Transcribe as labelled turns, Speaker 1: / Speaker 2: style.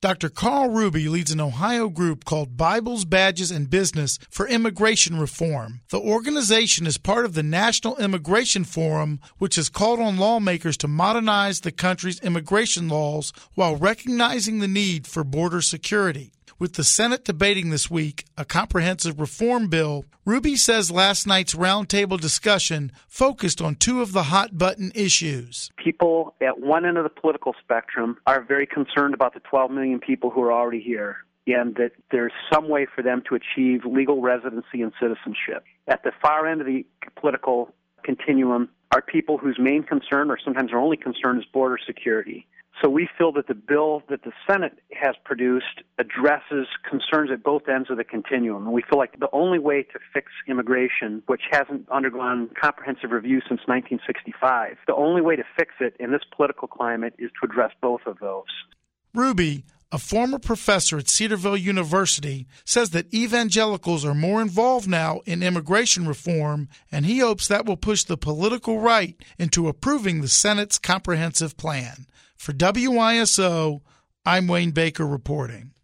Speaker 1: Dr. Carl Ruby leads an Ohio group called Bibles, Badges, and Business for Immigration Reform. The organization is part of the National Immigration Forum, which has called on lawmakers to modernize the country's immigration laws while recognizing the need for border security. With the Senate debating this week a comprehensive reform bill, Ruby says last night's roundtable discussion focused on two of the hot-button issues.
Speaker 2: People at one end of the political spectrum are very concerned about the 12 million people who are already here, and that there's some way for them to achieve legal residency and citizenship. At the far end of the political continuum are people whose main concern, or sometimes their only concern, is border security. So we feel that the bill that the Senate has produced addresses concerns at both ends of the continuum. And we feel like the only way to fix immigration, which hasn't undergone comprehensive review since 1965, the only way to fix it in this political climate is to address both of those.
Speaker 1: Ruby, a former professor at Cedarville University, says that evangelicals are more involved now in immigration reform, and he hopes that will push the political right into approving the Senate's comprehensive plan. For WISO, I'm Wayne Baker reporting.